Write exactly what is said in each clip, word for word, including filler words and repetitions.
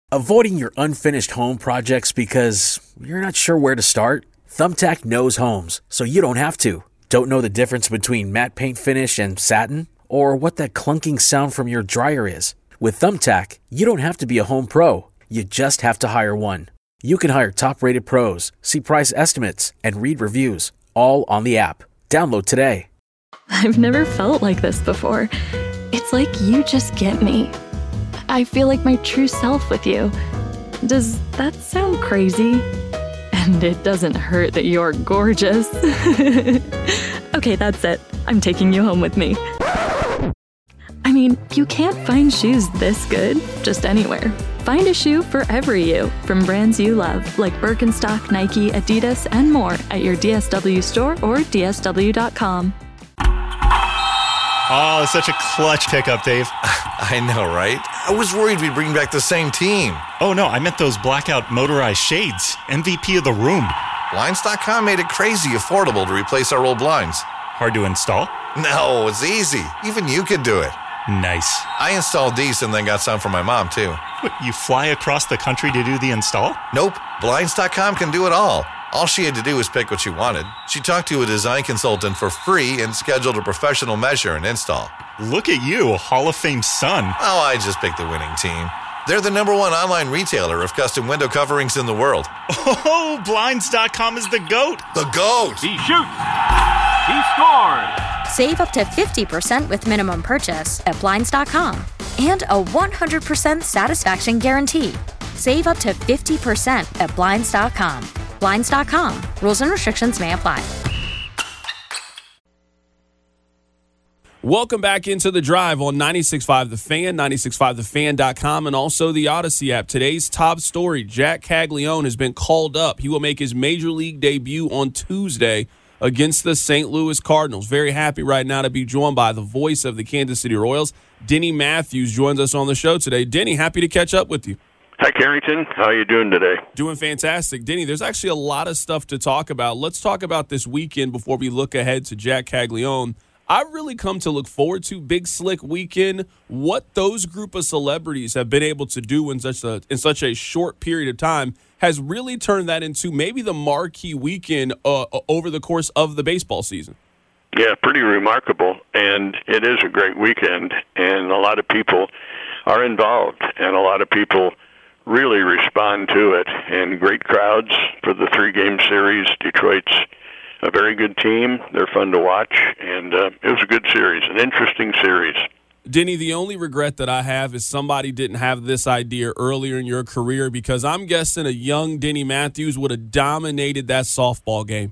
Avoiding your unfinished home projects because you're not sure where to start? Thumbtack knows homes, so you don't have to. Don't know the difference between matte paint finish and satin? Or what that clunking sound from your dryer is? With Thumbtack, you don't have to be a home pro. You just have to hire one. You can hire top-rated pros, see price estimates, and read reviews, all on the app. Download today. I've never felt like this before. It's like you just get me. I feel like my true self with you. Does that sound crazy? And it doesn't hurt that you're gorgeous. Okay, that's it. I'm taking you home with me. I mean, you can't find shoes this good just anywhere. Find a shoe for every you from brands you love, like Birkenstock, Nike, Adidas, and more at your D S W store or D S W dot com. Oh, such a clutch pickup, Dave. I know, right? I was worried we'd bring back the same team. Oh, no, I meant those blackout motorized shades. M V P of the room. Blinds dot com made it crazy affordable to replace our old blinds. Hard to install? No, it's easy. Even you could do it. Nice. I installed these and then got some for my mom, too. What, you fly across the country to do the install? Nope. Blinds dot com can do it all. All she had to do was pick what she wanted. She talked to a design consultant for free and scheduled a professional measure and install. Look at you, a Hall of Fame son. Oh, I just picked the winning team. They're the number one online retailer of custom window coverings in the world. Oh, Blinds dot com is the GOAT. The GOAT! He shoots! He scores! Save up to fifty percent with minimum purchase at Blinds dot com. And a one hundred percent satisfaction guarantee. Save up to fifty percent at Blinds dot com. Blinds dot com. Rules and restrictions may apply. Welcome back into The Drive on ninety-six point five The Fan, ninety-six point five the fan dot com, and also the Odyssey app. Today's top story, Jack Caglianone has been called up. He will make his Major League debut on Tuesday against the Saint Louis Cardinals. Very happy right now to be joined by the voice of the Kansas City Royals. Denny Matthews joins us on the show today. Denny, happy to catch up with you. Hi, Carrington. How are you doing today? Doing fantastic. Denny, there's actually a lot of stuff to talk about. Let's talk about this weekend before we look ahead to Jack Caglianone. I've really come to look forward to Big Slick Weekend, what those group of celebrities have been able to do in such a in such a short period of time has really turned that into maybe the marquee weekend uh, over the course of the baseball season. Yeah, pretty remarkable, and it is a great weekend, and a lot of people are involved, and a lot of people really respond to it, and great crowds for the three-game series. Detroit's a very good team. They're fun to watch, and uh, it was a good series, an interesting series. Denny, the only regret that I have is somebody didn't have this idea earlier in your career, because I'm guessing a young Denny Matthews would have dominated that softball game.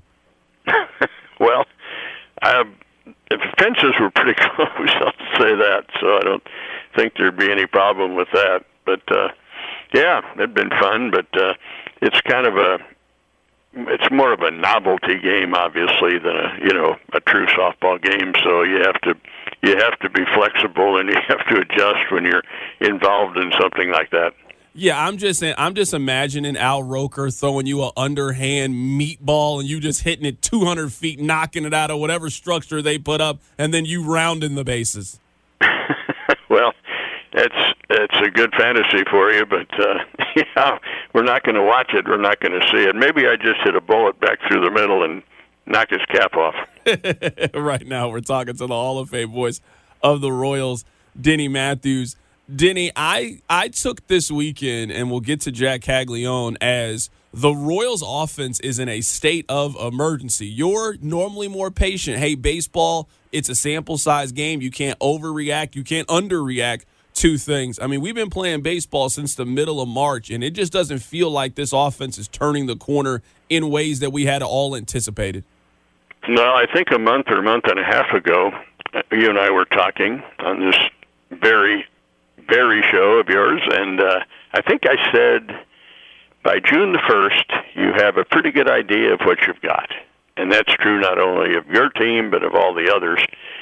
Well, I, the fences were pretty close, I'll say that, so I don't think there'd be any problem with that. But, uh, yeah, it'd been fun, but uh, it's kind of a It's more of a novelty game, obviously, than a you know a true softball game. So you have to you have to be flexible and you have to adjust when you're involved in something like that. Yeah, I'm just I'm just imagining Al Roker throwing you an underhand meatball and you just hitting it two hundred feet, knocking it out of whatever structure they put up, and then you rounding the bases. Well, it's it's a good fantasy for you, but uh, yeah, we're not going to watch it. We're not going to see it. Maybe I just hit a bullet back through the middle and knock his cap off. Right now, we're talking to the Hall of Fame voice of the Royals, Denny Matthews. Denny, I, I took this weekend, and we'll get to Jack Caglianone, as the Royals offense is in a state of emergency. You're normally more patient. Hey, baseball, it's a sample size game. You can't overreact. You can't underreact to things. I mean, we've been playing baseball since the middle of March, and it just doesn't feel like this offense is turning the corner in ways that we had all anticipated. No, I think a month or a month and a half ago, you and I were talking on this very, very show of yours, and uh, I think I said by June the first, you have a pretty good idea of what you've got. And that's true not only of your team, but of all the others.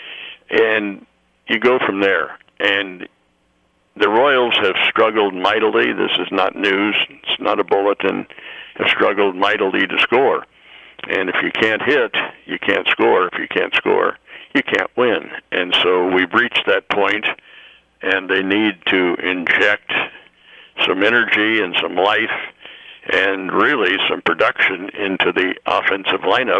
And you go from there. And the Royals have struggled mightily. This is not news. It's not a bulletin. Have struggled mightily to score. And if you can't hit, you can't score. If you can't score, you can't win. And so we've reached that point, and they need to inject some energy and some life and really some production into the offensive lineup.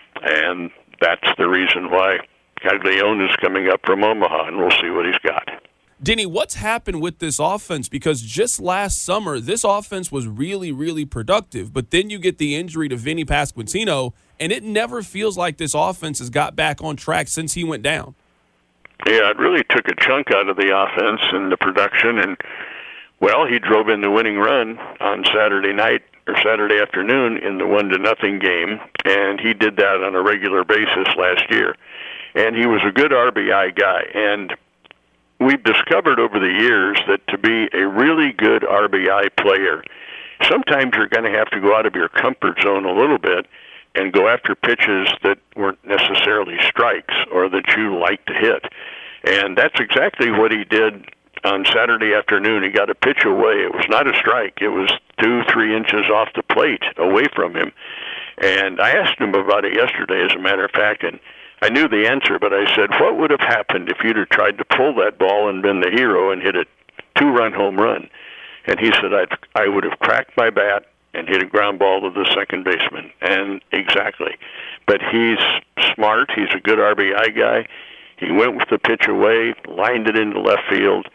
And that's the reason why Caglione is coming up from Omaha, and we'll see what he's got. Denny, what's happened with this offense? Because just last summer, this offense was really, really productive. But then you get the injury to Vinny Pasquantino, and it never feels like this offense has got back on track since he went down. Yeah, it really took a chunk out of the offense and the production. And, well, he drove in the winning run on Saturday night or Saturday afternoon in the one to nothing game, and he did that on a regular basis last year. And he was a good R B I guy. And we've discovered over the years that to be a really good R B I player, sometimes you're going to have to go out of your comfort zone a little bit and go after pitches that weren't necessarily strikes or that you like to hit. And that's exactly what he did on Saturday afternoon. He got a pitch away. It was not a strike. It was two, three inches off the plate away from him. And I asked him about it yesterday, as a matter of fact, and I knew the answer, but I said, what would have happened if you'd have tried to pull that ball and been the hero and hit a two-run home run? And he said, I'd, I would have cracked my bat and hit a ground ball to the second baseman. And exactly. But he's smart. He's a good R B I guy. He went with the pitch away, lined it into left field.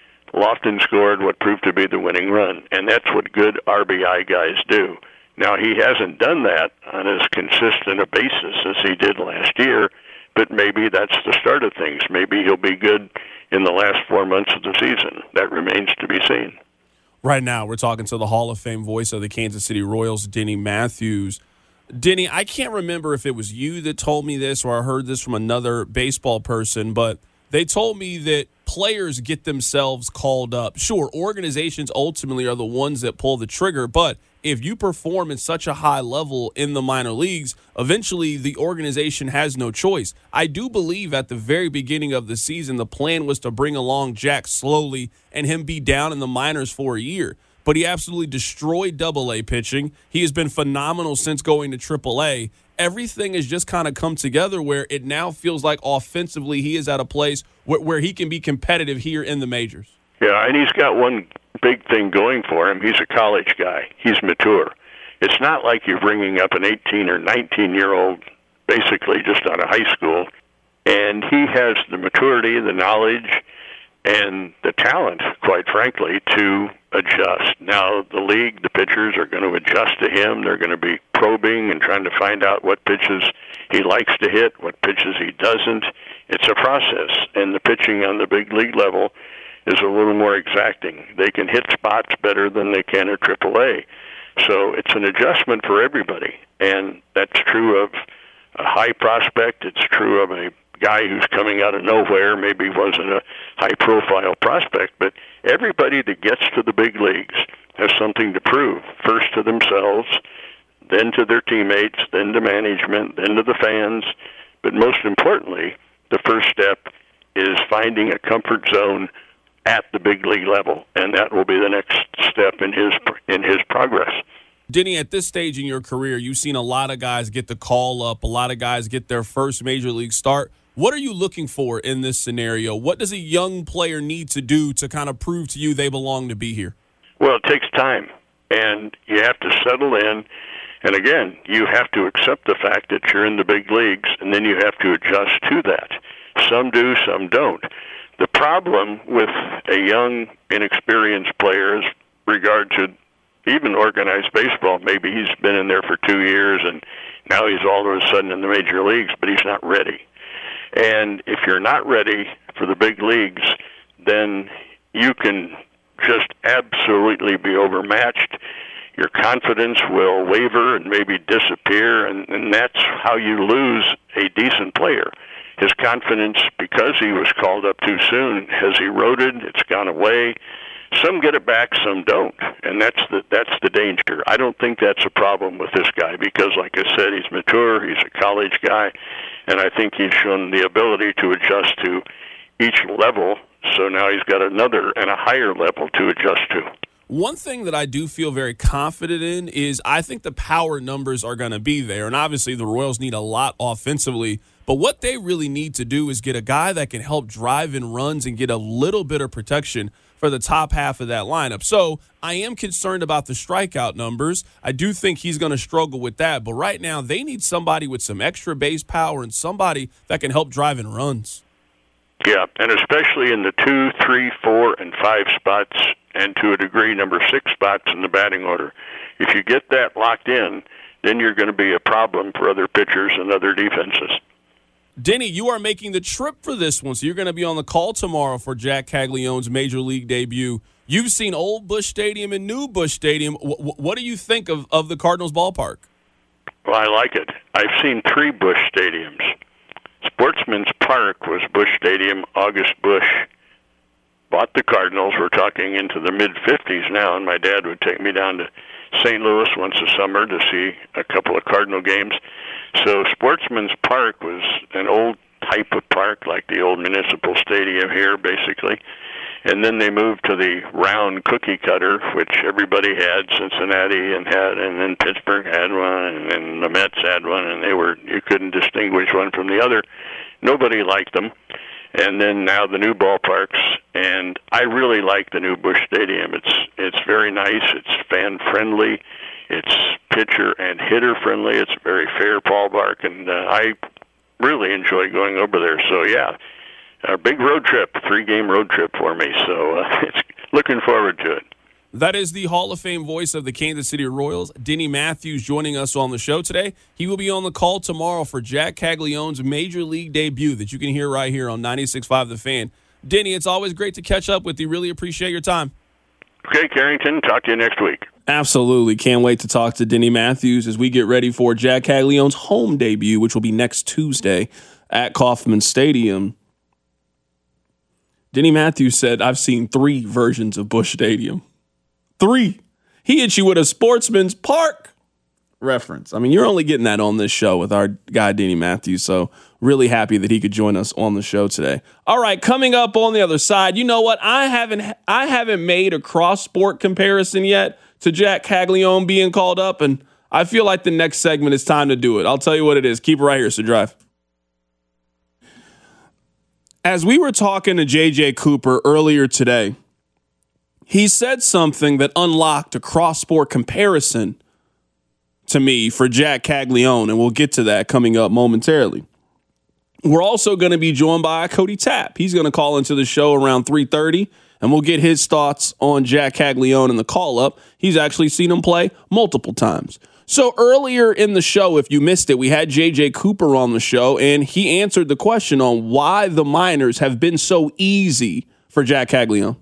Lofton scored what proved to be the winning run. And that's what good R B I guys do. Now, he hasn't done that on as consistent a basis as he did last year, but maybe that's the start of things. Maybe he'll be good in the last four months of the season. That remains to be seen. Right now, we're talking to the Hall of Fame voice of the Kansas City Royals, Denny Matthews. Denny, I can't remember if it was you that told me this or I heard this from another baseball person, but they told me that players get themselves called up. Sure, organizations ultimately are the ones that pull the trigger, but if you perform at such a high level in the minor leagues, eventually the organization has no choice. I do believe at the very beginning of the season, the plan was to bring along Jack slowly and him be down in the minors for a year. But he absolutely destroyed double A pitching. He has been phenomenal since going to triple A. Everything has just kind of come together where it now feels like offensively he is at a place where, where he can be competitive here in the majors. Yeah, and he's got one big thing going for him. He's a college guy. He's mature. It's not like you're bringing up an eighteen or nineteen-year-old basically just out of high school. And he has the maturity, the knowledge, and the talent, quite frankly, to adjust. Now, the league, the pitchers are going to adjust to him. They're going to be probing and trying to find out what pitches he likes to hit, what pitches he doesn't. It's a process, and the pitching on the big league level is a little more exacting. They can hit spots better than they can at triple A. So it's an adjustment for everybody, and that's true of a high prospect. It's true of a guy who's coming out of nowhere, maybe wasn't a high-profile prospect, but everybody that gets to the big leagues has something to prove, first to themselves, then to their teammates, then to management, then to the fans. But most importantly, the first step is finding a comfort zone at the big league level, and that will be the next step in his in his progress. Denny, at this stage in your career, you've seen a lot of guys get the call up, a lot of guys get their first major league start. What are you looking for in this scenario? What does a young player need to do to kind of prove to you they belong to be here? Well, it takes time, and you have to settle in. And again, you have to accept the fact that you're in the big leagues, and then you have to adjust to that. Some do, some don't. The problem with a young, inexperienced player is regard to even organized baseball. Maybe he's been in there for two years, and now he's all of a sudden in the major leagues, but he's not ready. And if you're not ready for the big leagues, then you can just absolutely be overmatched. Your confidence will waver and maybe disappear, and, and that's how you lose a decent player. His confidence, because he was called up too soon, has eroded. It's gone away. Some get it back, some don't, and that's the that's the danger. I don't think that's a problem with this guy because, like I said, he's mature, he's a college guy, and I think he's shown the ability to adjust to each level, so now he's got another and a higher level to adjust to. One thing that I do feel very confident in is I think the power numbers are going to be there, and obviously the Royals need a lot offensively, but what they really need to do is get a guy that can help drive in runs and get a little bit of protection for the top half of that lineup. So I am concerned about the strikeout numbers. I do think he's going to struggle with that. But right now, they need somebody with some extra base power and somebody that can help drive in runs. Yeah, and especially in the two, three, four, and five spots, and to a degree, number six spots in the batting order. If you get that locked in, then you're going to be a problem for other pitchers and other defenses. Denny, you are making the trip for this one, so you're going to be on the call tomorrow for Jack Caglianone's Major League debut. You've seen old Busch Stadium and new Busch Stadium. W- what do you think of, of the Cardinals ballpark? Well, I like it. I've seen three Busch Stadiums. Sportsman's Park was Busch Stadium. August Busch bought the Cardinals. We're talking into the mid-fifties now, and my dad would take me down to Saint Louis once a summer to see a couple of Cardinal games. So Sportsman's Park was an old type of park, like the old municipal stadium here, basically. And then they moved to the round cookie cutter, which everybody had. Cincinnati and had, and then Pittsburgh had one, and then the Mets had one, and they were you couldn't distinguish one from the other. Nobody liked them. And then now the new ballparks, and I really like the new Busch Stadium. It's it's very nice. It's fan friendly. It's pitcher and hitter friendly. It's a very fair ballpark, and uh, I really enjoy going over there. So yeah. A big road trip, three-game road trip for me, so uh, it's looking forward to it. That is the Hall of Fame voice of the Kansas City Royals, Denny Matthews, joining us on the show today. He will be on the call tomorrow for Jack Caglianone's Major League debut that you can hear right here on ninety-six point five The Fan. Denny, it's always great to catch up with you. Really appreciate your time. Okay, Carrington, talk to you next week. Absolutely. Can't wait to talk to Denny Matthews as we get ready for Jack Caglianone's home debut, which will be next Tuesday at Kauffman Stadium. Denny Matthews said, I've seen three versions of Busch Stadium. Three. He hit you with a Sportsman's Park reference. I mean, you're only getting that on this show with our guy, Denny Matthews. So really happy that he could join us on the show today. All right, coming up on the other side, you know what? I haven't I haven't made a cross-sport comparison yet to Jack Caglianone being called up, and I feel like the next segment is time to do it. I'll tell you what it is. Keep it right here, so drive. As we were talking to J J Cooper earlier today, he said something that unlocked a cross-sport comparison to me for Jack Caglianone, and we'll get to that coming up momentarily. We're also going to be joined by Cody Tapp. He's going to call into the show around three thirty, and we'll get his thoughts on Jack Caglianone and the call-up. He's actually seen him play multiple times. So earlier in the show, if you missed it, we had J J Cooper on the show, and he answered the question on why the minors have been so easy for Jack Caglianone.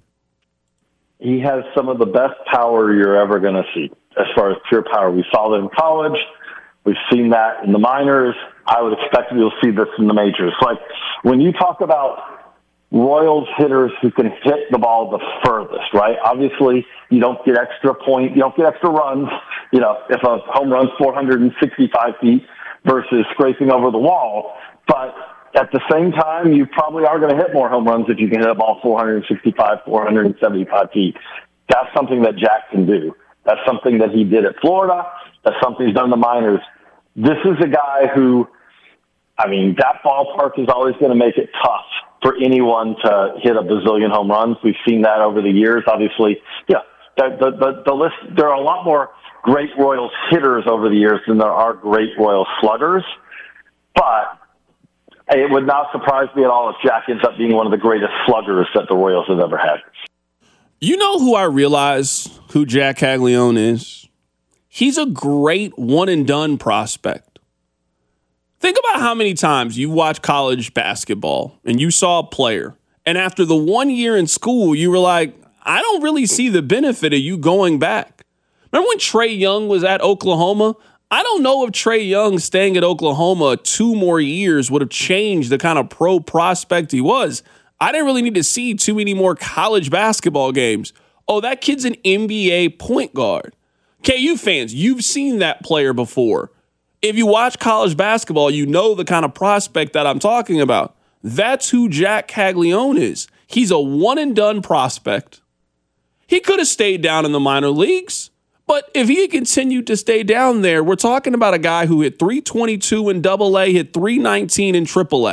He has some of the best power you're ever going to see as far as pure power. We saw that in college. We've seen that in the minors. I would expect you'll see this in the majors. Like when you talk about Royals hitters who can hit the ball the furthest, right? Obviously, you don't get extra point, you don't get extra runs. You know, if a home run's four hundred sixty-five feet versus scraping over the wall. But at the same time, you probably are going to hit more home runs if you can hit a ball four hundred sixty-five, four hundred seventy-five feet. That's something that Jack can do. That's something that he did at Florida. That's something he's done in the minors. This is a guy who, I mean, that ballpark is always going to make it tough for anyone to hit a bazillion home runs. We've seen that over the years. Obviously, yeah, the, the, the, the list, there are a lot more great Royals hitters over the years than there are great Royals sluggers. But it would not surprise me at all if Jack ends up being one of the greatest sluggers that the Royals have ever had. You know who I realize who Jack Caglianone is? He's a great one-and-done prospect. Think about how many times you watch college basketball and you saw a player, and after the one year in school, you were like, I don't really see the benefit of you going back. Remember when Trae Young was at Oklahoma? I don't know if Trae Young staying at Oklahoma two more years would have changed the kind of pro prospect he was. I didn't really need to see too many more college basketball games. Oh, that kid's an N B A point guard. K U fans, you've seen that player before. If you watch college basketball, you know the kind of prospect that I'm talking about. That's who Jack Caglianone is. He's a one-and-done prospect. He could have stayed down in the minor leagues, but if he had continued to stay down there, we're talking about a guy who hit three twenty-two in double A, hit three nineteen in triple A,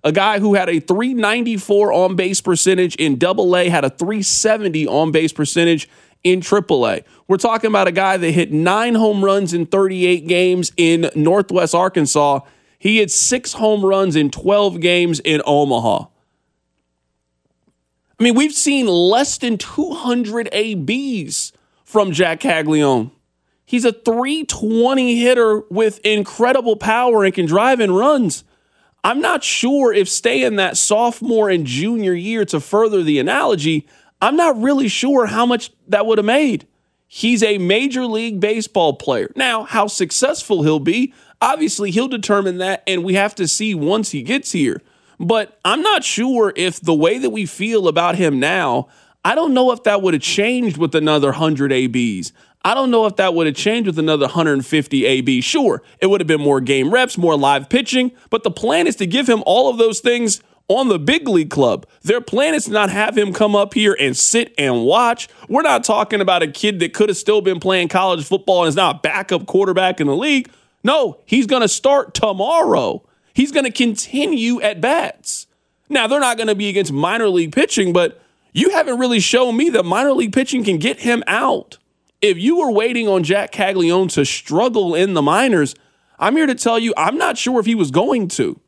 A guy who had a three ninety-four on-base percentage in double A, had a three seventy on-base percentage in triple A. We're talking about a guy that hit nine home runs in thirty-eight games in Northwest Arkansas. He hit six home runs in twelve games in Omaha. I mean, we've seen less than two hundred A Bs from Jack Caglianone. He's a three twenty hitter with incredible power and can drive in runs. I'm not sure if staying that sophomore and junior year, to further the analogy, I'm not really sure how much that would have made. He's a Major League Baseball player. Now, how successful he'll be, obviously he'll determine that, and we have to see once he gets here. But I'm not sure if the way that we feel about him now, I don't know if that would have changed with another one hundred A Bs. I don't know if that would have changed with another one hundred fifty A Bs. Sure, it would have been more game reps, more live pitching, but the plan is to give him all of those things on the big league club. Their plan is to not have him come up here and sit and watch. We're not talking about a kid that could have still been playing college football and is now a backup quarterback in the league. No, he's going to start tomorrow. He's going to continue at bats. Now, they're not going to be against minor league pitching, but you haven't really shown me that minor league pitching can get him out. If you were waiting on Jack Caglianone to struggle in the minors, I'm here to tell you I'm not sure if he was going to.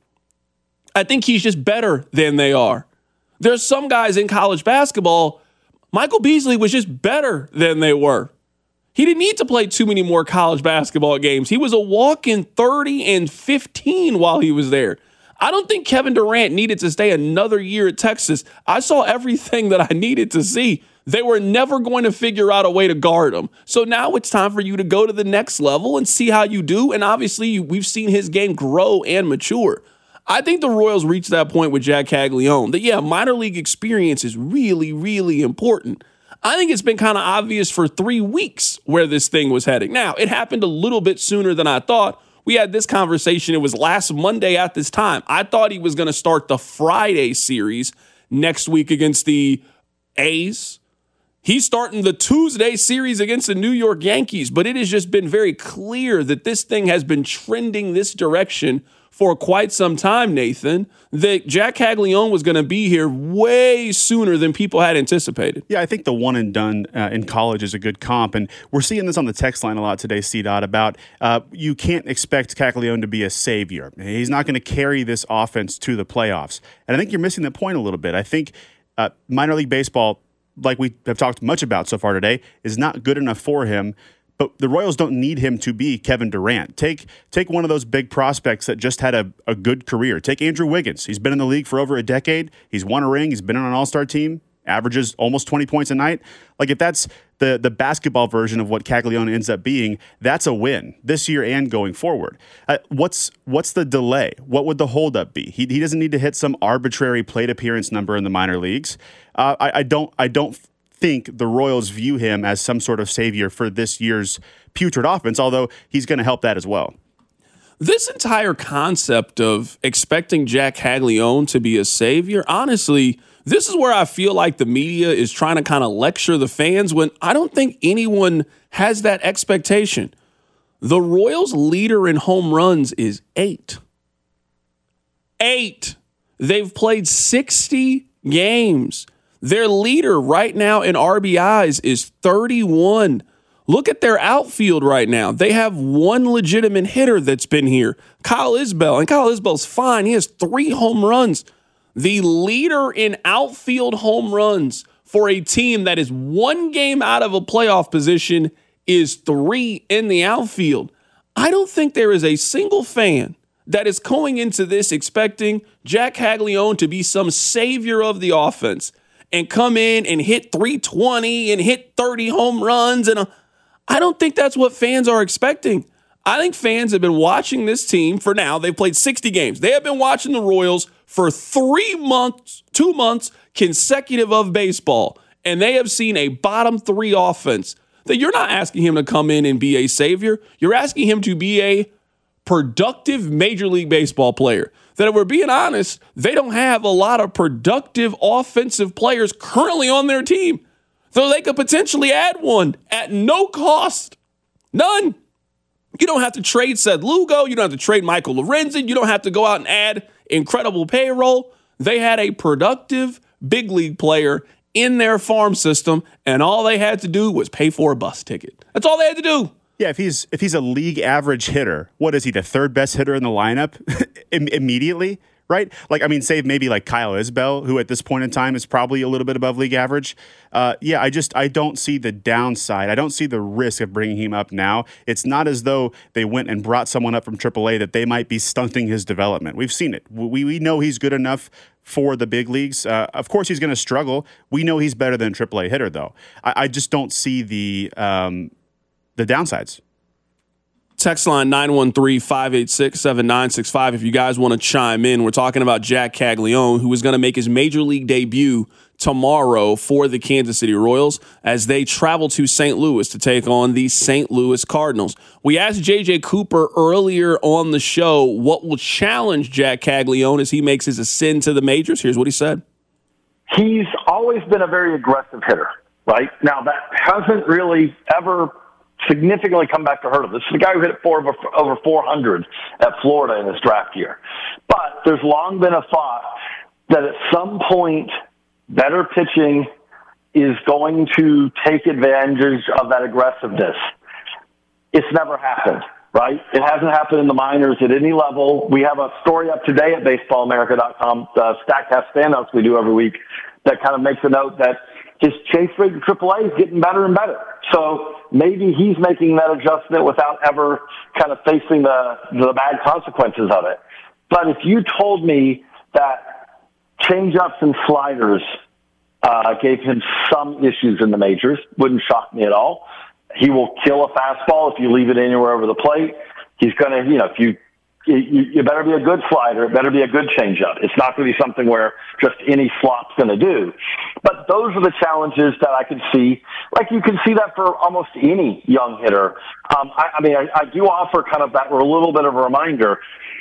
I think he's just better than they are. There's some guys in college basketball, Michael Beasley was just better than they were. He didn't need to play too many more college basketball games. He was a walk-in thirty and fifteen while he was there. I don't think Kevin Durant needed to stay another year at Texas. I saw everything that I needed to see. They were never going to figure out a way to guard him. So now it's time for you to go to the next level and see how you do. And obviously, we've seen his game grow and mature. I think the Royals reached that point with Jack Caglianone that, yeah, minor league experience is really, really important. I think it's been kind of obvious for three weeks where this thing was heading. Now, it happened a little bit sooner than I thought. We had this conversation. It was last Monday at this time. I thought he was going to start the Friday series next week against the A's. He's starting the Tuesday series against the New York Yankees, but it has just been very clear that this thing has been trending this direction for quite some time, Nathan, that Jack Caglianone was going to be here way sooner than people had anticipated. Yeah, I think the one and done uh, in college is a good comp, and we're seeing this on the text line a lot today, C-Dot, about uh, you can't expect Caglianone to be a savior. He's not going to carry this offense to the playoffs, and I think you're missing the point a little bit. I think uh, minor league baseball, like we have talked much about so far today, is not good enough for him. But the Royals don't need him to be Kevin Durant. Take take one of those big prospects that just had a, a good career. Take Andrew Wiggins. He's been in the league for over a decade. He's won a ring. He's been on an all-star team. Averages almost twenty points a night. Like, if that's the, the basketball version of what Caglianone ends up being, that's a win this year and going forward. Uh, what's what's the delay? What would the holdup be? He, he doesn't need to hit some arbitrary plate appearance number in the minor leagues. Uh, I, I don't I don't think the Royals view him as some sort of savior for this year's putrid offense, although he's going to help that as well. This entire concept of expecting Jack Caglianone to be a savior, honestly, this is where I feel like the media is trying to kind of lecture the fans when I don't think anyone has that expectation. The Royals' leader in home runs is eight. Eight. They've played sixty games. Their leader right now in R B Is is thirty-one. Look at their outfield right now. They have one legitimate hitter that's been here, Kyle Isbell. And Kyle Isbell's fine. He has three home runs. The leader in outfield home runs for a team that is one game out of a playoff position is three in the outfield. I don't think there is a single fan that is going into this expecting Jack Caglianone to be some savior of the offense and come in and hit three twenty and hit thirty home runs. And a, I don't think that's what fans are expecting. I think fans have been watching this team for now. They've played sixty games. They have been watching the Royals for three months, two months consecutive of baseball. And they have seen a bottom three offense that you're not asking him to come in and be a savior. You're asking him to be a productive Major League Baseball player. That if we're being honest, they don't have a lot of productive offensive players currently on their team. So they could potentially add one at no cost. None. You don't have to trade Seth Lugo. You don't have to trade Michael Lorenzen. You don't have to go out and add incredible payroll. They had a productive big league player in their farm system, and all they had to do was pay for a bus ticket. That's all they had to do. Yeah, if he's if he's a league average hitter, what is he, the third best hitter in the lineup Im- immediately? Right? Like, I mean, save maybe like Kyle Isbell, who at this point in time is probably a little bit above league average. Uh, yeah, I just, I don't see the downside. I don't see the risk of bringing him up now. It's not as though they went and brought someone up from triple A that they might be stunting his development. We've seen it. We, we know he's good enough for the big leagues. Uh, of course, he's going to struggle. We know he's better than a triple A hitter, though. I, I just don't see the um, the downsides. Text line nine one three, five eight six, seven nine six five if you guys want to chime in. We're talking about Jack Caglianone, who is going to make his major league debut tomorrow for the Kansas City Royals as they travel to Saint Louis to take on the Saint Louis Cardinals. We asked J J Cooper earlier on the show what will challenge Jack Caglianone as he makes his ascent to the majors. Here's what he said. He's always been a very aggressive hitter, right? Now, that hasn't really ever significantly come back to hurt him. This is the guy who hit four over, over four hundred at Florida in his draft year. But there's long been a thought that at some point, better pitching is going to take advantage of that aggressiveness. It's never happened, right? It hasn't happened in the minors at any level. We have a story up today at baseball america dot com, uh, StatCast standouts we do every week, that kind of makes a note that his chase rate in triple A is getting better and better. So maybe he's making that adjustment without ever kind of facing the, the bad consequences of it. But if you told me that changeups and sliders uh, gave him some issues in the majors, wouldn't shock me at all. He will kill a fastball if you leave it anywhere over the plate. He's going to, you know, if you You, you better be a good slider. It better be a good changeup. It's not going to be something where just any flop's going to do. But those are the challenges that I can see. Like you can see that for almost any young hitter. Um, I, I mean, I, I do offer kind of that, a little bit of a reminder.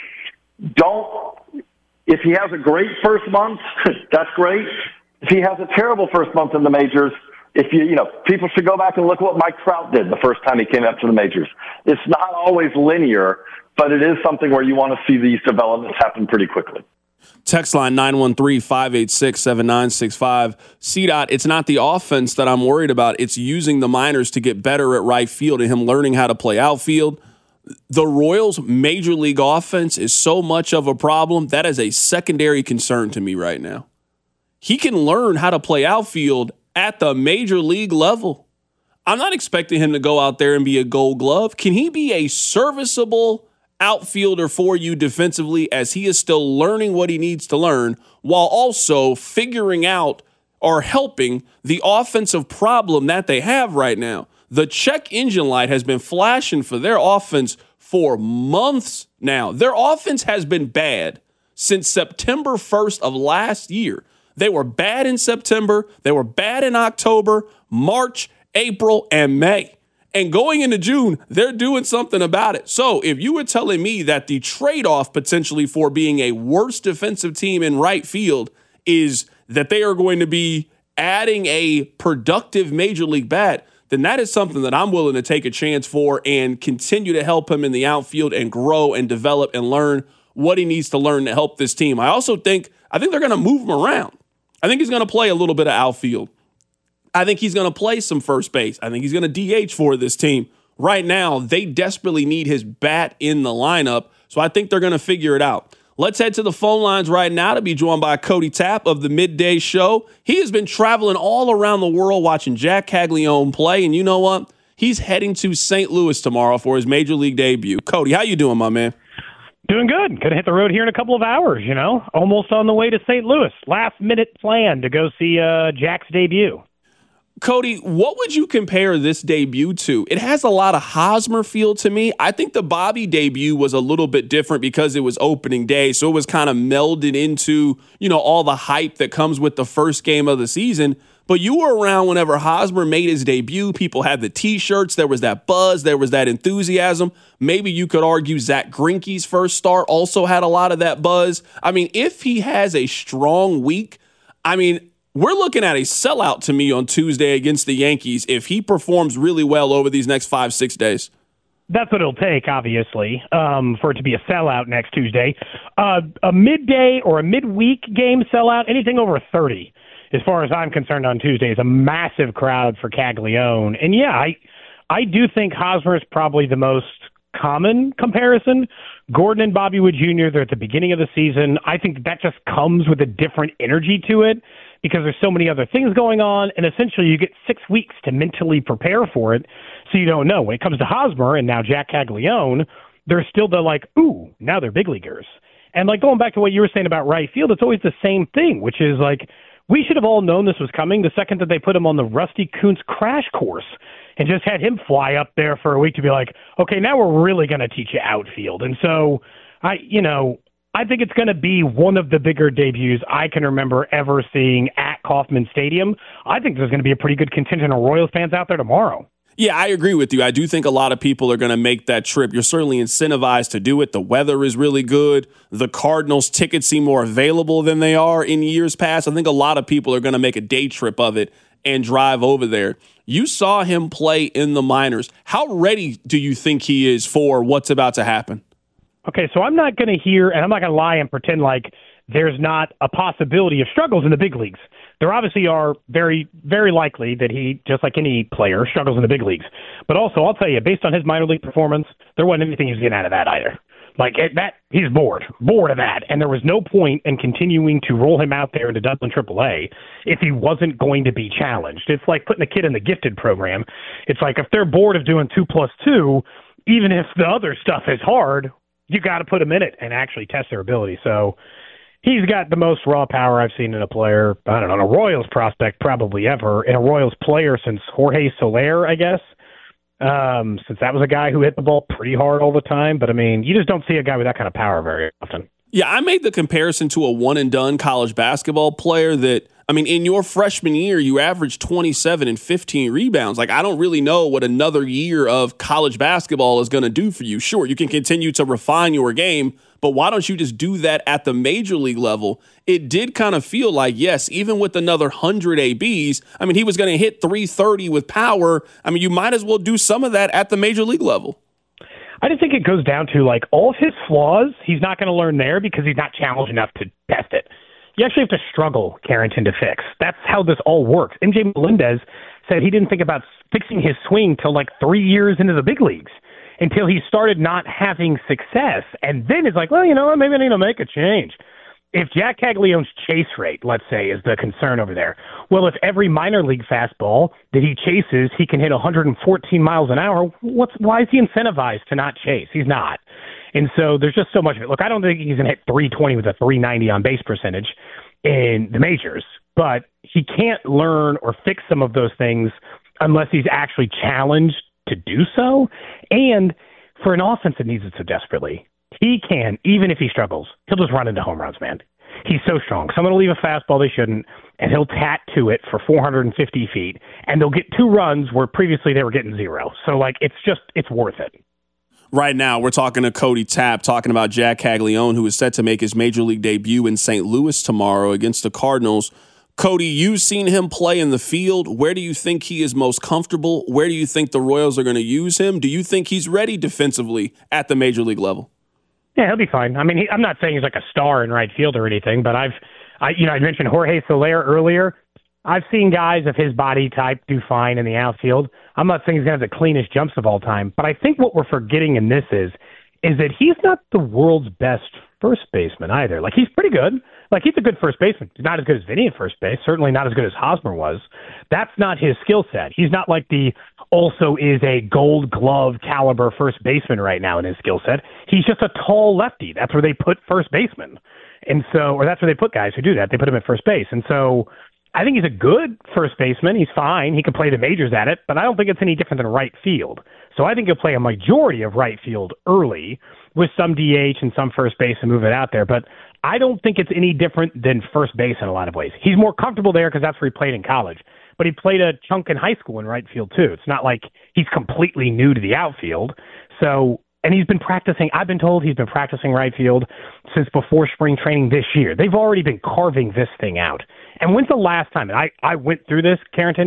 Don't, if he has a great first month, that's great. If he has a terrible first month in the majors, if you, you know, people should go back and look what Mike Trout did the first time he came up to the majors. It's not always linear, but it is something where you want to see these developments happen pretty quickly. Text line nine one three, five eight six, seven nine six five. C DOT, it's not the offense that I'm worried about. It's using the minors to get better at right field and him learning how to play outfield. The Royals' major league offense is so much of a problem. That is a secondary concern to me right now. He can learn how to play outfield at the major league level. I'm not expecting him to go out there and be a gold glove. Can he be a serviceable outfielder for you defensively as he is still learning what he needs to learn while also figuring out or helping the offensive problem that they have right now? The check engine light has been flashing for their offense for months now. Their offense has been bad since September first of last year. They were bad in September. They were bad in October, March, April, and May. And going into June, they're doing something about it. So if you were telling me that the trade-off potentially for being a worse defensive team in right field is that they are going to be adding a productive major league bat, then that is something that I'm willing to take a chance for and continue to help him in the outfield and grow and develop and learn what he needs to learn to help this team. I also think, I think they're going to move him around. I think he's going to play a little bit of outfield. I think he's going to play some first base. I think he's going to D H for this team. Right now, they desperately need his bat in the lineup, so I think they're going to figure it out. Let's head to the phone lines right now to be joined by Cody Tapp of the Midday Show. He has been traveling all around the world watching Jack Caglianone play, and you know what? He's heading to Saint Louis tomorrow for his major league debut. Cody, how you doing, my man? Doing good. Going to hit the road here in a couple of hours, you know. Almost on the way to Saint Louis. Last-minute plan to go see uh, Jack's debut. Cody, what would you compare this debut to? It has a lot of Hosmer feel to me. I think the Bobby debut was a little bit different because it was opening day, so it was kind of melded into, you know, all the hype that comes with the first game of the season. But you were around whenever Hosmer made his debut. People had the T-shirts. There was that buzz. There was that enthusiasm. Maybe you could argue Zach Greinke's first start also had a lot of that buzz. I mean, if he has a strong week, I mean, we're looking at a sellout to me on Tuesday against the Yankees if he performs really well over these next five, six days. that's what it'll take, obviously, um, for it to be a sellout next Tuesday. Uh, a midday or a midweek game sellout, anything over thirty, as far as I'm concerned, on Tuesday is a massive crowd for Caglione. And yeah, I I do think Hosmer is probably the most common comparison. Gordon and Bobby Wood Junior, they're at the beginning of the season. I think that just comes with a different energy to it because there's so many other things going on, and essentially you get six weeks to mentally prepare for it, so you don't know. When it comes to Hosmer and now Jack Caglione, they're still the like, ooh, now they're big leaguers. And like going back to what you were saying about right field, it's always the same thing, which is like, we should have all known this was coming the second that they put him on the Rusty Kuntz crash course and just had him fly up there for a week to be like, okay, now we're really going to teach you outfield. And so, I, you know, I think it's going to be one of the bigger debuts I can remember ever seeing at Kauffman Stadium. I think there's going to be a pretty good contingent of Royals fans out there tomorrow. Yeah, I agree with you. I do think a lot of people are going to make that trip. You're certainly incentivized to do it. The weather is really good. The Cardinals tickets seem more available than they are in years past. I think a lot of people are going to make a day trip of it and drive over there. You saw him play in the minors. How ready do you think he is for what's about to happen? Okay, so I'm not going to hear, and I'm not going to lie and pretend like there's not a possibility of struggles in the big leagues. There obviously are very, very likely that he, just like any player, struggles in the big leagues. But also, I'll tell you, based on his minor league performance, there wasn't anything he was getting out of that either. Like, it, that, he's bored, bored of that. And there was no point in continuing to roll him out there into Dublin triple A if he wasn't going to be challenged. It's like putting a kid in the gifted program. It's like if they're bored of doing two plus two, even if the other stuff is hard, you got to put them in it and actually test their ability. So he's got the most raw power I've seen in a player, I don't know, a Royals prospect probably ever, and a Royals player since Jorge Soler, I guess, um, since that was a guy who hit the ball pretty hard all the time. But, I mean, you just don't see a guy with that kind of power very often. Yeah, I made the comparison to a one-and-done college basketball player that, I mean, in your freshman year, you averaged twenty-seven and fifteen rebounds. Like, I don't really know what another year of college basketball is going to do for you. Sure, you can continue to refine your game, but why don't you just do that at the major league level? It did kind of feel like, yes, even with another one hundred A Bs, I mean, he was going to hit three thirty with power. I mean, you might as well do some of that at the major league level. I just think it goes down to, like, all of his flaws, he's not going to learn there because he's not challenged enough to test it. You actually have to struggle, Carrington, to fix. That's how this all works. M J Melendez said he didn't think about fixing his swing till like three years into the big leagues, until he started not having success. And then it's like, well, you know what, maybe I need to make a change. If Jack Caglione's chase rate, let's say, is the concern over there, well, if every minor league fastball that he chases, he can hit one hundred fourteen miles an hour, what's why is he incentivized to not chase? He's not. And so there's just so much of it. Look, I don't think he's going to hit three twenty with a three ninety on base percentage in the majors, but he can't learn or fix some of those things unless he's actually challenged to do so. And for an offense that needs it so desperately, he can, even if he struggles, he'll just run into home runs, man. He's so strong. Someone will leave a fastball they shouldn't, and he'll tattoo it for four hundred fifty feet, and they'll get two runs where previously they were getting zero. So, like, it's just, it's worth it. Right now, we're talking to Cody Tapp, talking about Jack Caglione, who is set to make his major league debut in Saint Louis tomorrow against the Cardinals. Cody, you've seen him play in the field. Where do you think he is most comfortable? Where do you think the Royals are going to use him? Do you think he's ready defensively at the major league level? Yeah, he'll be fine. I mean, he, I'm not saying he's like a star in right field or anything, but I've, I, you know, I mentioned Jorge Soler earlier. I've seen guys of his body type do fine in the outfield. I'm not saying he's going to have the cleanest jumps of all time, but I think what we're forgetting in this is, is that he's not the world's best first baseman either. Like, he's pretty good. Like, he's a good first baseman. He's not as good as Vinny at first base, certainly not as good as Hosmer was. That's not his skill set. He's not like the also is a gold glove caliber first baseman right now in his skill set. He's just a tall lefty. That's where they put first baseman. And so, or that's where they put guys who do that. They put him at first base. And so I think he's a good first baseman. He's fine. He can play the majors at it, but I don't think it's any different than right field. So I think he'll play a majority of right field early with some D H and some first base and move it out there. But I don't think it's any different than first base in a lot of ways. He's more comfortable there because that's where he played in college. But he played a chunk in high school in right field too. It's not like he's completely new to the outfield. So, and he's been practicing, I've been told he's been practicing right field since before spring training this year. They've already been carving this thing out. And when's the last time, and I, I went through this, Carrington,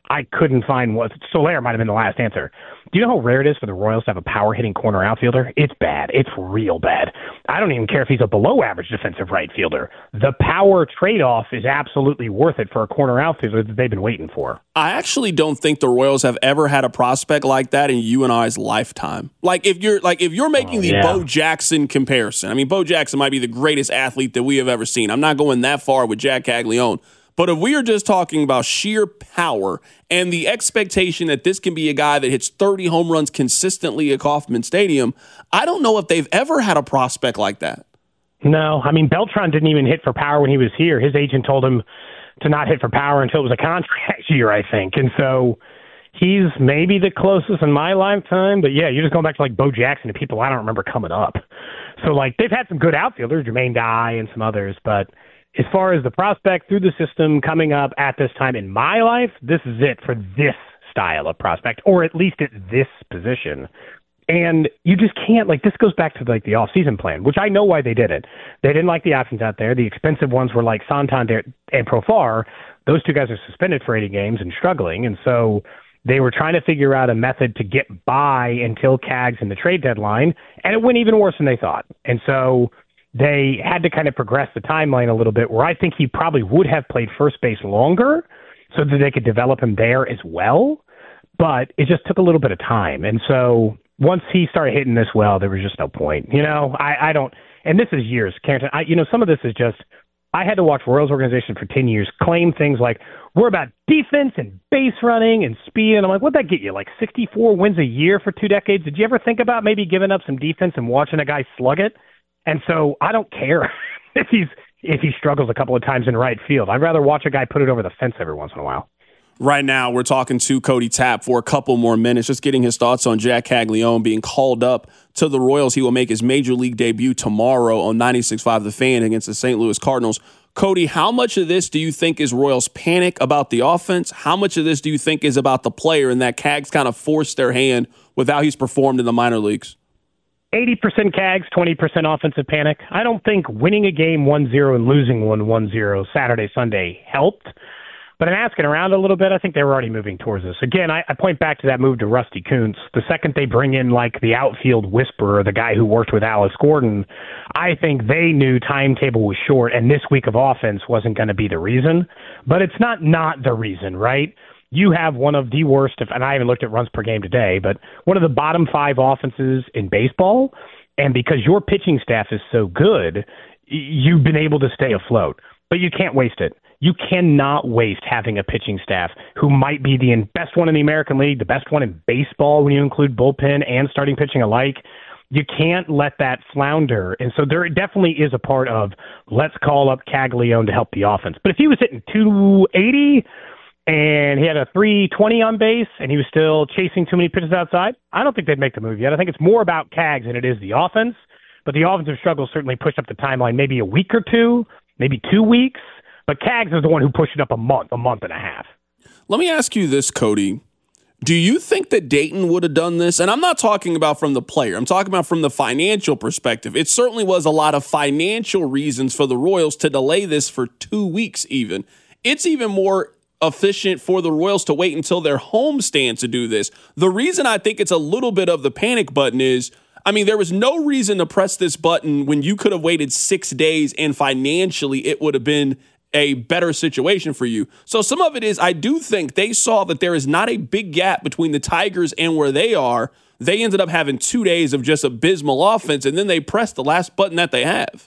I couldn't find what Soler might have been the last answer. Do you know how rare it is for the Royals to have a power-hitting corner outfielder? It's bad. It's real bad. I don't even care if he's a below-average defensive right fielder. The power trade-off is absolutely worth it for a corner outfielder that they've been waiting for. I actually don't think the Royals have ever had a prospect like that in you and I's lifetime. Like if you're like if you're making oh, the yeah. Bo Jackson comparison, I mean, Bo Jackson might be the greatest athlete that we have ever seen. I'm not going that far with Jack Caglione. But if we are just talking about sheer power and the expectation that this can be a guy that hits thirty home runs consistently at Kauffman Stadium, I don't know if they've ever had a prospect like that. No, I mean, Beltran didn't even hit for power when he was here. His agent told him to not hit for power until it was a contract year, I think. And so he's maybe the closest in my lifetime. But, yeah, you're just going back to, like, Bo Jackson and people I don't remember coming up. So, like, they've had some good outfielders, Jermaine Dye and some others, but as far as the prospect through the system coming up at this time in my life, this is it for this style of prospect, or at least at this position. And you just can't, like, this goes back to, like, the off-season plan, which I know why they did it. They didn't like the options out there. The expensive ones were like Santander and Profar. Those two guys are suspended for eighty games and struggling, and so they were trying to figure out a method to get by until Cags and the trade deadline, and it went even worse than they thought. And so they had to kind of progress the timeline a little bit, where I think he probably would have played first base longer so that they could develop him there as well. But it just took a little bit of time. And so once he started hitting this well, there was just no point. You know, I, I don't, and this is years, Carrington. I, you know, some of this is just, I had to watch Royals organization for ten years claim things like, we're about defense and base running and speed. And I'm like, what'd that get you? Like sixty-four wins a year for two decades? Did you ever think about maybe giving up some defense and watching a guy slug it? And so I don't care if he's if he struggles a couple of times in right field. I'd rather watch a guy put it over the fence every once in a while. Right now, we're talking to Cody Tapp for a couple more minutes, just getting his thoughts on Jack Caglione being called up to the Royals. He will make his major league debut tomorrow on ninety-six point five The Fan against the Saint Louis Cardinals. Cody, how much of this do you think is Royals panic about the offense? How much of this do you think is about the player and that Cags kind of forced their hand with how he's performed in the minor leagues? eighty percent Cags, twenty percent offensive panic. I don't think winning a game one zero and losing one one zero Saturday, Sunday helped. But in asking around a little bit, I think they were already moving towards this. Again, I, I point back to that move to Rusty Kuntz. The second they bring in, like, the outfield whisperer, the guy who worked with Alice Gordon, I think they knew timetable was short, and this week of offense wasn't going to be the reason. But it's not not the reason, right? You have one of the worst, and I haven't looked at runs per game today, but one of the bottom five offenses in baseball, and because your pitching staff is so good, you've been able to stay afloat. But you can't waste it. You cannot waste having a pitching staff who might be the best one in the American League, the best one in baseball when you include bullpen and starting pitching alike. You can't let that flounder. And so there definitely is a part of let's call up Caglione to help the offense. But if he was hitting two eighty and he had a three twenty on base and he was still chasing too many pitches outside, I don't think they'd make the move yet. I think it's more about Cags than it is the offense. But the offensive struggles certainly pushed up the timeline maybe a week or two, maybe two weeks. But Cags is the one who pushed it up a month, a month and a half. Let me ask you this, Cody. Do you think that Dayton would have done this? And I'm not talking about from the player. I'm talking about from the financial perspective. It certainly was a lot of financial reasons for the Royals to delay this for two weeks even. It's even more efficient for the Royals to wait until their homestand to do this. The reason I think it's a little bit of the panic button is, I mean, there was no reason to press this button when you could have waited six days and financially it would have been a better situation for you. So some of it is, I do think they saw that there is not a big gap between the Tigers and where they are. They ended up having two days of just abysmal offense, and then they pressed the last button that they have.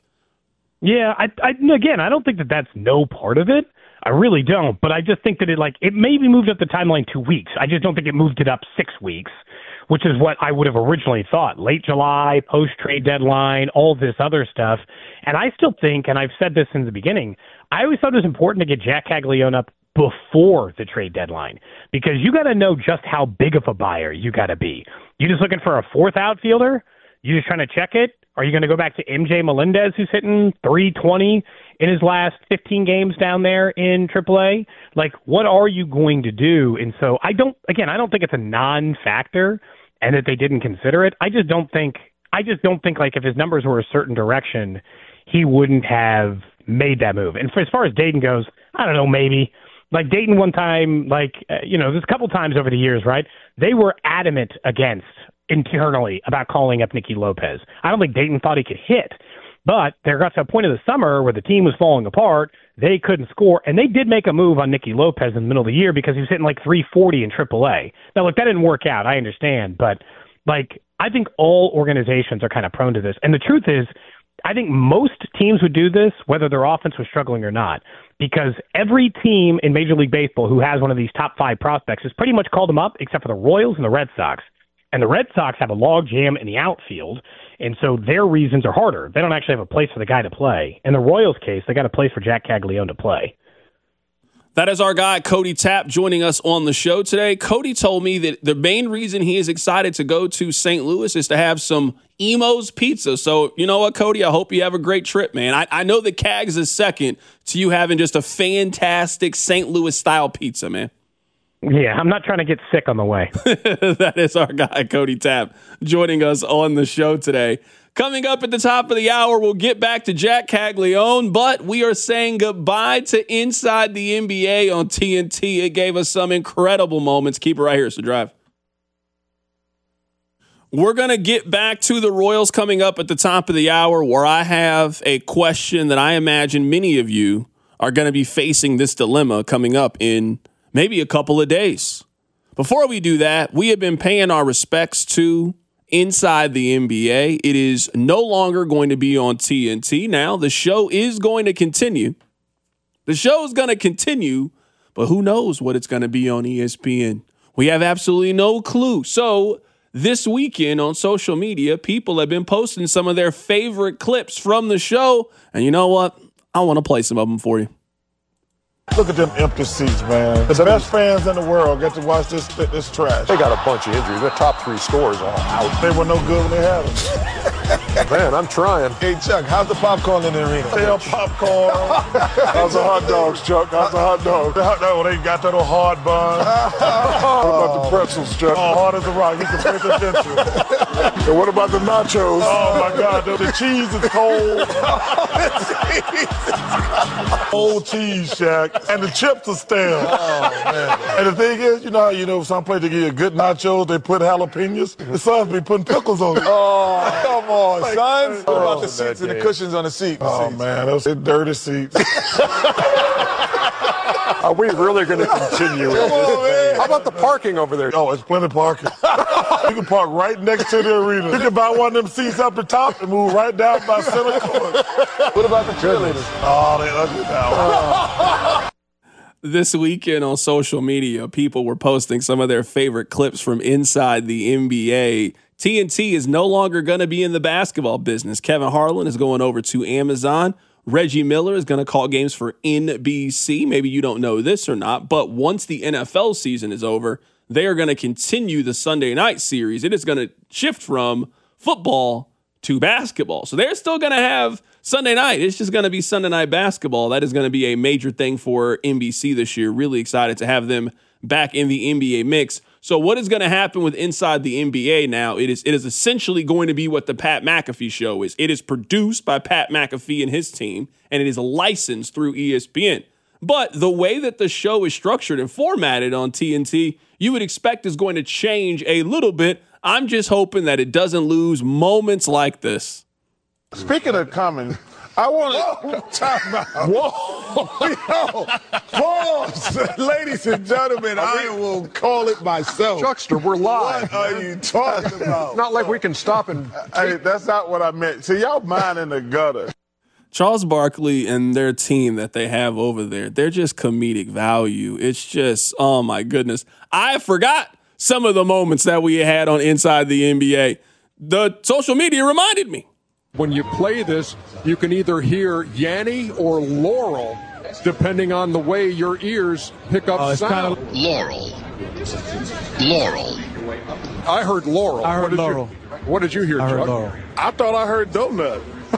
Yeah, I, I again, I don't think that that's no part of it. I really don't, but I just think that it like it maybe moved up the timeline two weeks. I just don't think it moved it up six weeks, which is what I would have originally thought. Late July, post-trade deadline, all this other stuff. And I still think, and I've said this in the beginning, I always thought it was important to get Jack Caglione up before the trade deadline because you got to know just how big of a buyer you got to be. You just looking for a fourth outfielder? You just trying to check it? Are you going to go back to M J Melendez, who's hitting three twenty in his last fifteen games down there in triple A? Like, what are you going to do? And so I don't, again, I don't think it's a non-factor and that they didn't consider it. I just don't think, I just don't think like if his numbers were a certain direction, he wouldn't have made that move. And for, as far as Dayton goes, I don't know, maybe. Like Dayton one time, like, uh, you know, there's a couple times over the years, right? They were adamant against internally about calling up Nicky Lopez. I don't think Dayton thought he could hit, but there got to a point of the summer where the team was falling apart. They couldn't score, and they did make a move on Nicky Lopez in the middle of the year because he was hitting like three forty in triple A. Now, look, that didn't work out. I understand, but like, I think all organizations are kind of prone to this. And the truth is, I think most teams would do this, whether their offense was struggling or not, because every team in Major League Baseball who has one of these top five prospects has pretty much called them up, except for the Royals and the Red Sox. And the Red Sox have a log jam in the outfield, and so their reasons are harder. They don't actually have a place for the guy to play. In the Royals' case, they got a place for Jack Caglione to play. That is our guy, Cody Tapp, joining us on the show today. Cody told me that the main reason he is excited to go to Saint Louis is to have some Emo's Pizza. So, you know what, Cody? I hope you have a great trip, man. I, I know the Cags is second to you having just a fantastic Saint Louis-style pizza, man. Yeah, I'm not trying to get sick on the way. That is our guy, Cody Tapp, joining us on the show today. Coming up at the top of the hour, we'll get back to Jack Caglione, but we are saying goodbye to Inside the N B A on T N T. It gave us some incredible moments. Keep it right here, so drive. We're going to get back to the Royals coming up at the top of the hour, where I have a question that I imagine many of you are going to be facing this dilemma coming up in maybe a couple of days. Before we do that, we have been paying our respects to Inside the N B A. It is no longer going to be on T N T now. The show is going to continue. The show is going to continue, but who knows what it's going to be on E S P N. We have absolutely no clue. So this weekend on social media, people have been posting some of their favorite clips from the show. And you know what? I want to play some of them for you. Look at them empty seats, man. The best fans in the world get to watch this this trash. They got a bunch of injuries. Their top three scores are all out. They were no good when they had them. Man, I'm trying. Hey, Chuck, how's the popcorn in the arena? Sell popcorn. How's the hot dogs, Chuck? How's the hot dogs? The hot dog, they got that old hard bun. What about the pretzels, Chuck? Oh, hard as a rock. You can break the dentures. And what about the nachos? Oh, my God. The, the cheese is cold. Old cheese, Shaq. And the chips are stale. Oh, man. And the thing is, you know how, you know, some place they give you good nachos, they put jalapenos. The Suns be putting pickles on it. Oh, come on, like, son. What about the seats and the cushions on the seats? Oh, seats. Man, those dirty seats. Are we really going to continue with this? How about the parking over there? Oh, it's plenty of parking. You can park right next to the arena. You can buy one of them seats up the top and move right down by center court. What about the cheerleaders? Oh, they ugly now. This weekend on social media, people were posting some of their favorite clips from Inside the N B A. T N T is no longer going to be in the basketball business. Kevin Harlan is going over to Amazon. Reggie Miller is going to call games for N B C. Maybe you don't know this or not, but once the N F L season is over, they are going to continue the Sunday night series. It is going to shift from football to basketball. So they're still going to have Sunday night. It's just going to be Sunday night basketball. That is going to be a major thing for N B C this year. Really excited to have them back in the N B A mix. So what is going to happen with Inside the N B A now? It is it is essentially going to be what the Pat McAfee show is. It is produced by Pat McAfee and his team, and it is licensed through E S P N. But the way that the show is structured and formatted on T N T, you would expect is going to change a little bit. I'm just hoping that it doesn't lose moments like this. Speaking of coming, I want to time out. Whoa, yo, pause, ladies and gentlemen. I will call it myself. Chuckster, we're live. What are you talking about? Not like we can stop and. Hey, that's not what I meant. See, y'all mind in the gutter. Charles Barkley and their team that they have over there, they're just comedic value. It's just, oh my goodness. I forgot some of the moments that we had on Inside the N B A. The social media reminded me. When you play this, you can either hear Yanny or Laurel, depending on the way your ears pick up uh, sound. Kind of Laurel. Laurel. I heard Laurel. I heard what Laurel. You, what did you hear, I Chuck? heard Laurel. I thought I heard Donut.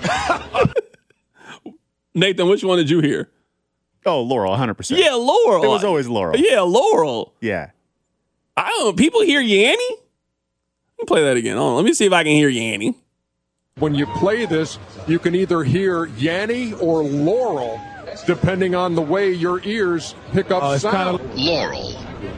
Nathan, which one did you hear? Oh, Laurel, one hundred percent. Yeah, Laurel. It was always Laurel. Yeah, Laurel. Yeah. I don't know. People hear Yanny? Let me play that again. Hold on. Let me see if I can hear Yanny. When you play this, you can either hear Yanny or Laurel, depending on the way your ears pick up Uh, sound. Kind of Laurel.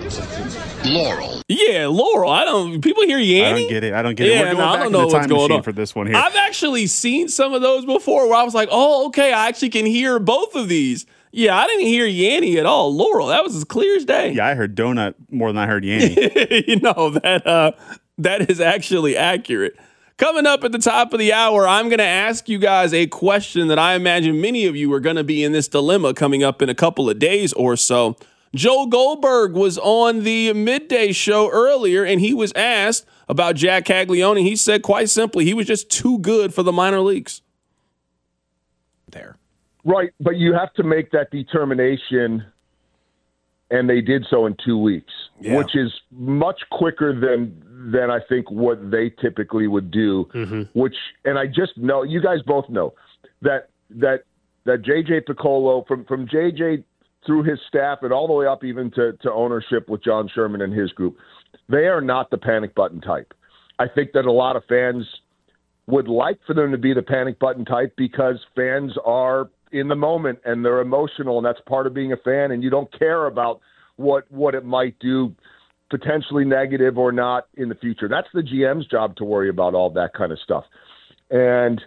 Laurel. Yeah, Laurel. I don't. People hear Yanny. I don't get it. I don't get it. Yeah, We're going no, I back don't in know the what's time going machine on for this one here. I've actually seen some of those before where I was like, oh, okay, I actually can hear both of these. Yeah, I didn't hear Yanny at all. Laurel, that was as clear as day. Yeah, I heard donut more than I heard Yanny. You know, that uh, that is actually accurate. Coming up at the top of the hour, I'm going to ask you guys a question that I imagine many of you are going to be in this dilemma coming up in a couple of days or so. Joe Goldberg was on the midday show earlier, and he was asked about Jack Caglianone. He said quite simply, he was just too good for the minor leagues. There. Right, but you have to make that determination, and they did so in two weeks, Yeah. which is much quicker than than I think what they typically would do. Mm-hmm. Which, and I just know, you guys both know that that that J J Piccolo, from from J J through his staff and all the way up even to, to ownership with John Sherman and his group, they are not the panic button type. I think that a lot of fans would like for them to be the panic button type because fans are in the moment and they're emotional, and that's part of being a fan, and you don't care about what what it might do, potentially negative or not, in the future. That's the G M's job to worry about all that kind of stuff. And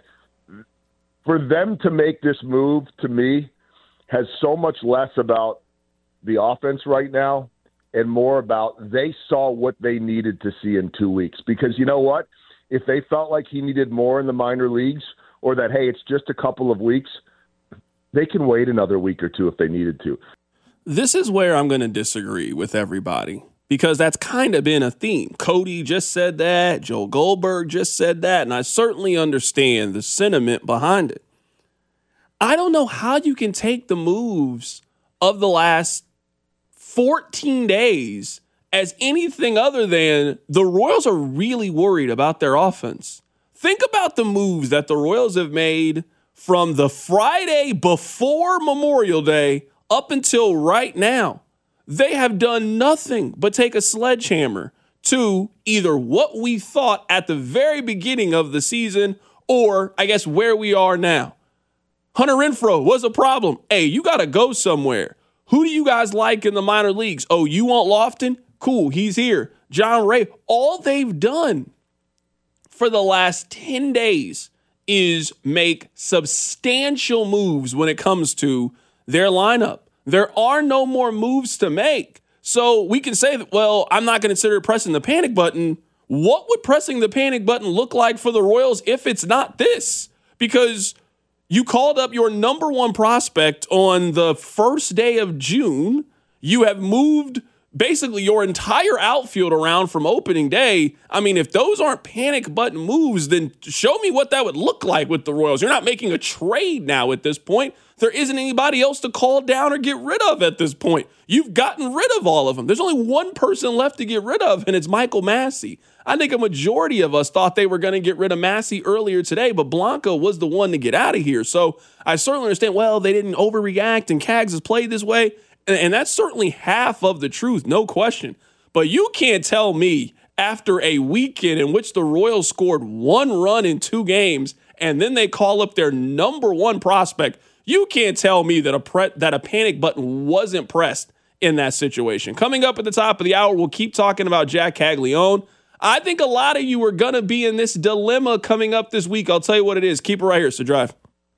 for them to make this move, to me, has so much less about the offense right now and more about they saw what they needed to see in two weeks. Because you know what? If they felt like he needed more in the minor leagues, or that, hey, it's just a couple of weeks, they can wait another week or two if they needed to. This is where I'm going to disagree with everybody, because that's kind of been a theme. Cody just said that. Joe Goldberg just said that. And I certainly understand the sentiment behind it. I don't know how you can take the moves of the last fourteen days as anything other than the Royals are really worried about their offense. Think about the moves that the Royals have made from the Friday before Memorial Day up until right now. They have done nothing but take a sledgehammer to either what we thought at the very beginning of the season or, I guess, where we are now. Hunter Renfroe was a problem. Hey, you got to go somewhere. Who do you guys like in the minor leagues? Oh, you want Lofton? Cool, he's here. John Ray. All they've done for the last ten days is make substantial moves when it comes to their lineup. There are no more moves to make. So we can say that, well, I'm not going to consider pressing the panic button. What would pressing the panic button look like for the Royals if it's not this? Because you called up your number one prospect on the first day of June. You have moved basically your entire outfield around from opening day. I mean, if those aren't panic button moves, then show me what that would look like with the Royals. You're not making a trade now at this point. There isn't anybody else to call down or get rid of at this point. You've gotten rid of all of them. There's only one person left to get rid of, and it's Michael Massey. I think a majority of us thought they were going to get rid of Massey earlier today, but Blanco was the one to get out of here. So I certainly understand, well, they didn't overreact, and Cags has played this way. And that's certainly half of the truth, no question. But you can't tell me after a weekend in which the Royals scored one run in two games and then they call up their number one prospect, you can't tell me that a pre- that a panic button wasn't pressed in that situation. Coming up at the top of the hour, we'll keep talking about Jack Caglianone. I think a lot of you are going to be in this dilemma coming up this week. I'll tell you what it is. Keep it right here. So drive.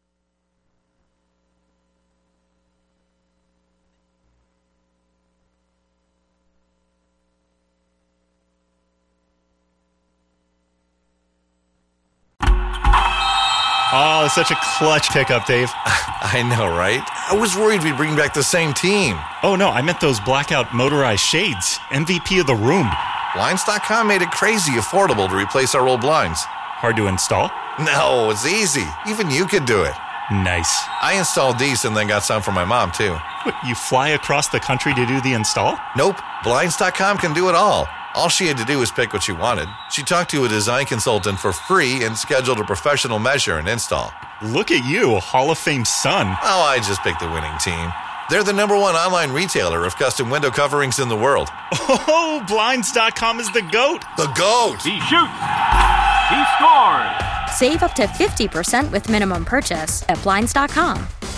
Oh, such a clutch pickup, Dave. I know, right? I was worried we'd bring back the same team. Oh, no, I meant those blackout motorized shades. M V P of the room. Blinds dot com made it crazy affordable to replace our old blinds. Hard to install? No, it's easy. Even you could do it. Nice. I installed these and then got some for my mom, too. What, you fly across the country to do the install? Nope. Blinds dot com can do it all. All she had to do was pick what she wanted. She talked to a design consultant for free and scheduled a professional measure and install. Look at you, Hall of Fame son. Oh, I just picked the winning team. They're the number one online retailer of custom window coverings in the world. Oh, Blinds dot com is the GOAT. The GOAT. He shoots. He scores. Save up to fifty percent with minimum purchase at Blinds dot com.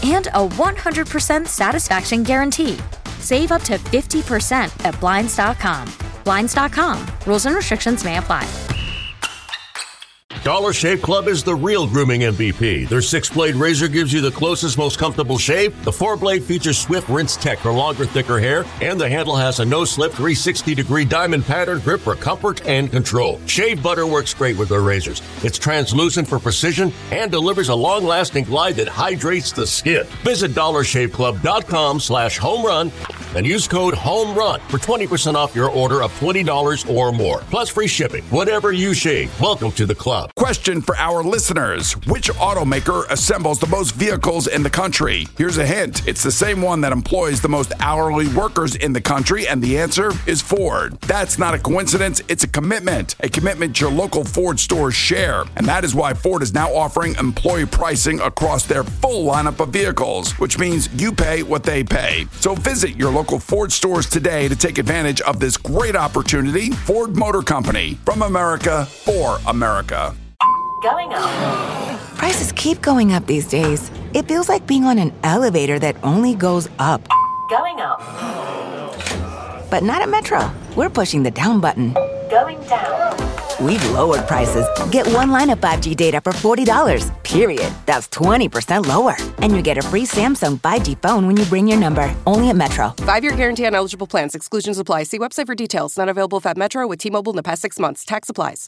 and a one hundred percent satisfaction guarantee. Save up to fifty percent at Blinds dot com. Blinds dot com. Rules and restrictions may apply. Dollar Shave Club is the real grooming M V P. Their six-blade razor gives you the closest, most comfortable shave. The four-blade features Swift Rinse Tech for longer, thicker hair, and the handle has a no-slip three hundred sixty degree diamond pattern grip for comfort and control. Shave butter works great with their razors. It's translucent for precision and delivers a long-lasting glide that hydrates the skin. Visit dollar shave club dot com slash home run and use code HOMERUN for twenty percent off your order of twenty dollars or more. Plus free shipping. Whatever you shave, welcome to the club. Question for our listeners. Which automaker assembles the most vehicles in the country? Here's a hint. It's the same one that employs the most hourly workers in the country, and the answer is Ford. That's not a coincidence. It's a commitment. A commitment your local Ford stores share. And that is why Ford is now offering employee pricing across their full lineup of vehicles, which means you pay what they pay. So visit your local Ford stores today to take advantage of this great opportunity. Ford Motor Company. From America, for America. Going up. Prices keep going up these days. It feels like being on an elevator that only goes up. Going up. But not at Metro. We're pushing the down button. Going down. We've lowered prices. Get one line of five G data for forty dollars, period. That's twenty percent lower. And you get a free Samsung five G phone when you bring your number. Only at Metro. Five-year guarantee on eligible plans. Exclusions apply. See website for details. Not available if at Metro with T-Mobile in the past six months. Tax applies.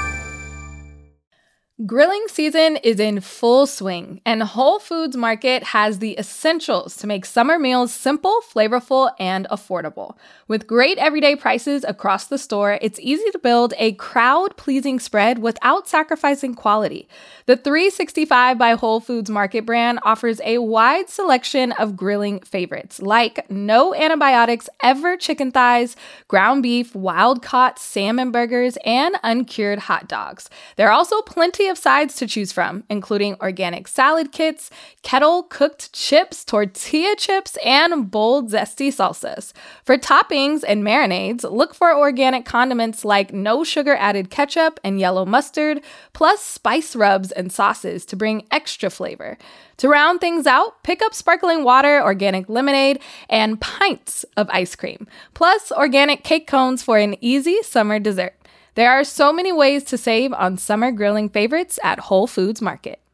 Grilling season is in full swing, and Whole Foods Market has the essentials to make summer meals simple, flavorful, and affordable. With great everyday prices across the store, it's easy to build a crowd-pleasing spread without sacrificing quality. The three sixty-five by Whole Foods Market brand offers a wide selection of grilling favorites, like no antibiotics ever chicken thighs, ground beef, wild-caught salmon burgers, and uncured hot dogs. There are also plenty of sides to choose from, including organic salad kits, kettle-cooked chips, tortilla chips, and bold, zesty salsas. For toppings and marinades, look for organic condiments like no sugar-added ketchup and yellow mustard, plus spice rubs and sauces to bring extra flavor. To round things out, pick up sparkling water, organic lemonade, and pints of ice cream, plus organic cake cones for an easy summer dessert. There are so many ways to save on summer grilling favorites at Whole Foods Market.